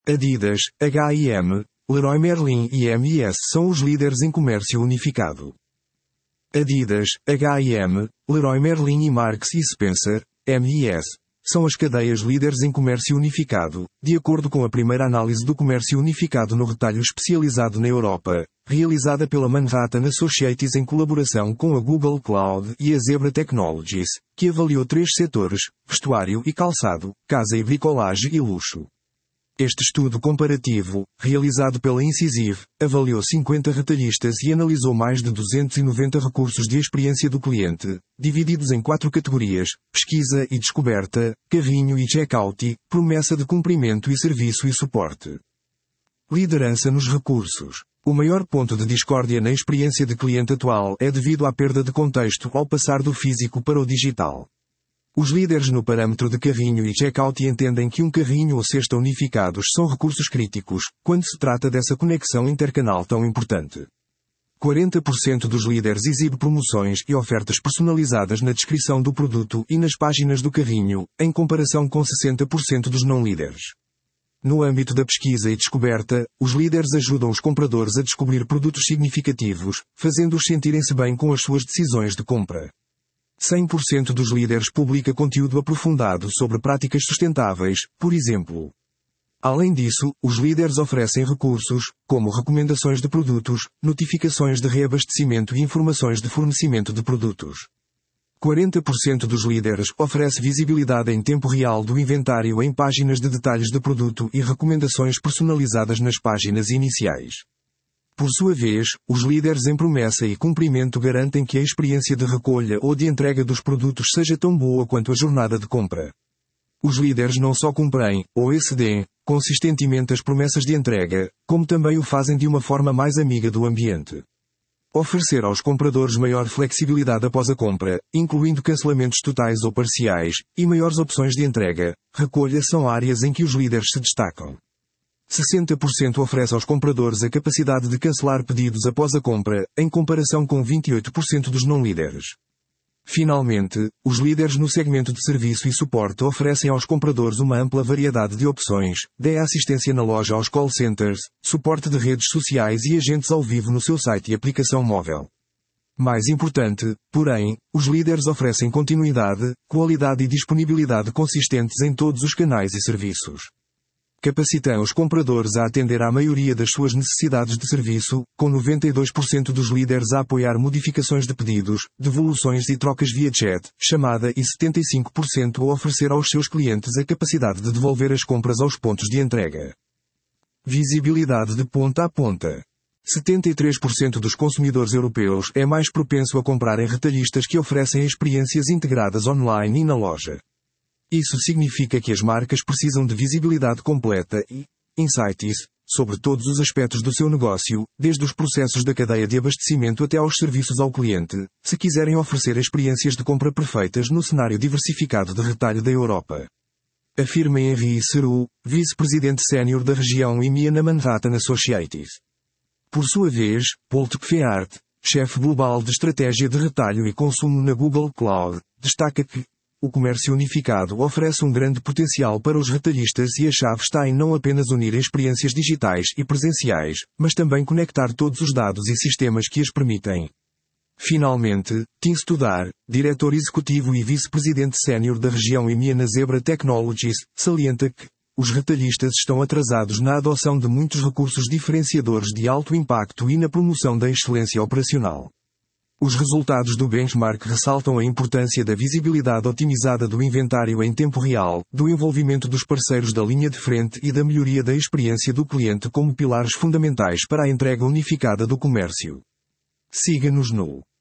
Adidas, H&M, Leroy Merlin e M&S são os líderes em comércio unificado. Adidas, H&M, Leroy Merlin e Marks & Spencer, M&S, são as cadeias líderes em comércio unificado, de acordo com a primeira análise do comércio unificado no retalho especializado na Europa, realizada pela Manhattan Associates em colaboração com a Google Cloud e a Zebra Technologies, que avaliou 3 setores: vestuário e calçado, casa e bricolagem e luxo. Este estudo comparativo, realizado pela Incisive, avaliou 50 retalhistas e analisou mais de 290 recursos de experiência do cliente, divididos em 4 categorias: pesquisa e descoberta, carrinho e checkout, promessa de cumprimento e serviço e suporte. Liderança nos recursos. O maior ponto de discórdia na experiência de cliente atual é devido à perda de contexto ao passar do físico para o digital. Os líderes no parâmetro de carrinho e checkout entendem que um carrinho ou cesta unificados são recursos críticos, quando se trata dessa conexão intercanal tão importante. 40% dos líderes exibe promoções e ofertas personalizadas na descrição do produto e nas páginas do carrinho, em comparação com 60% dos não-líderes. No âmbito da pesquisa e descoberta, os líderes ajudam os compradores a descobrir produtos significativos, fazendo-os sentirem-se bem com as suas decisões de compra. 100% dos líderes publica conteúdo aprofundado sobre práticas sustentáveis, por exemplo. Além disso, os líderes oferecem recursos, como recomendações de produtos, notificações de reabastecimento e informações de fornecimento de produtos. 40% dos líderes oferece visibilidade em tempo real do inventário em páginas de detalhes de produto e recomendações personalizadas nas páginas iniciais. Por sua vez, os líderes em promessa e cumprimento garantem que a experiência de recolha ou de entrega dos produtos seja tão boa quanto a jornada de compra. Os líderes não só cumprem, ou excedem, consistentemente as promessas de entrega, como também o fazem de uma forma mais amiga do ambiente. Oferecer aos compradores maior flexibilidade após a compra, incluindo cancelamentos totais ou parciais, e maiores opções de entrega, recolha são áreas em que os líderes se destacam. 60% oferece aos compradores a capacidade de cancelar pedidos após a compra, em comparação com 28% dos não-líderes. Finalmente, os líderes no segmento de serviço e suporte oferecem aos compradores uma ampla variedade de opções, de assistência na loja aos call centers, suporte de redes sociais e agentes ao vivo no seu site e aplicação móvel. Mais importante, porém, os líderes oferecem continuidade, qualidade e disponibilidade consistentes em todos os canais e serviços. Capacitam os compradores a atender à maioria das suas necessidades de serviço, com 92% dos líderes a apoiar modificações de pedidos, devoluções e trocas via chat, chamada e 75% a oferecer aos seus clientes a capacidade de devolver as compras aos pontos de entrega. Visibilidade de ponta a ponta. 73% dos consumidores europeus é mais propenso a comprar em retalhistas que oferecem experiências integradas online e na loja. Isso significa que as marcas precisam de visibilidade completa e insights sobre todos os aspectos do seu negócio, desde os processos da cadeia de abastecimento até aos serviços ao cliente, se quiserem oferecer experiências de compra perfeitas no cenário diversificado de retalho da Europa. Afirma Henri Seroux, vice-presidente sénior da região EMEA na Manhattan Associates. Por sua vez, Paul Tepfeart, chefe global de estratégia de retalho e consumo na Google Cloud, destaca que o comércio unificado oferece um grande potencial para os retalhistas e a chave está em não apenas unir experiências digitais e presenciais, mas também conectar todos os dados e sistemas que as permitem. Finalmente, Tim Studar, diretor executivo e vice-presidente sénior da região EMEA na Zebra Technologies, salienta que os retalhistas estão atrasados na adoção de muitos recursos diferenciadores de alto impacto e na promoção da excelência operacional. Os resultados do benchmark ressaltam a importância da visibilidade otimizada do inventário em tempo real, do envolvimento dos parceiros da linha de frente e da melhoria da experiência do cliente como pilares fundamentais para a entrega unificada do comércio. Siga-nos no